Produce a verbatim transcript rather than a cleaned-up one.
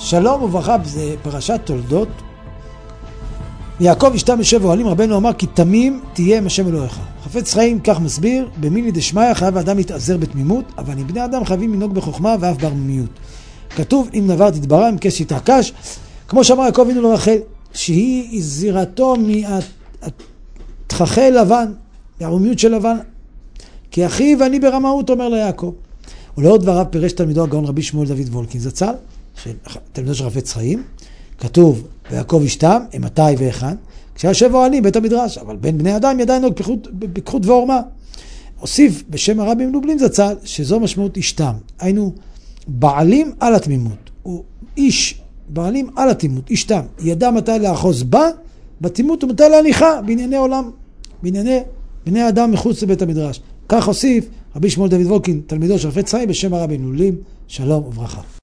שלום וברכה, זה פרשת תולדות. יעקב ישתם יושב אוהלים, רבנו אמר כי תמים תהיה עם השם אלוהיך. חפץ חיים כך מסביר, במילי דשמיא חייב האדם להתעזר בתמימות, אבל עם בני אדם חייבים לנהוג בחוכמה ואף בערמומיות. כתוב אם נבר תתברא, אם כס יתעקש, כמו שאמר יעקב אבינו לרחל, שהיא זירתו מהתככי לבן, מהערמומיות של לבן, כי אחי ואני ברמאות, אומר ליעקב. ולעוד דבריו פירש תלמידו הגאון רבי שמואל דוד וולקין זצ"ל, תלמידו של חפץ חיים, כתוב ויעקב ישתם, מתי והיכן, כשישב אוהלים בית המדרש, אבל בין בני אדם ידיים נהוג פיקחות ועורמה. הוסיף בשם הרבי מלובלין זצ"ל שזו משמעות ישתם, היינו בעלים על התמימות, הוא איש בעלים על התמימות, ישתם, ידע מתי לאחוז בה בתמימות ומתי להניחה בענייני עולם, בענייני בני אדם מחוץ לבית המדרש. כך הוסיף רבי שמואל דוד וולקין, תלמידו של חפץ חיים, בשם הרבי מלובלין, שלום וברכה.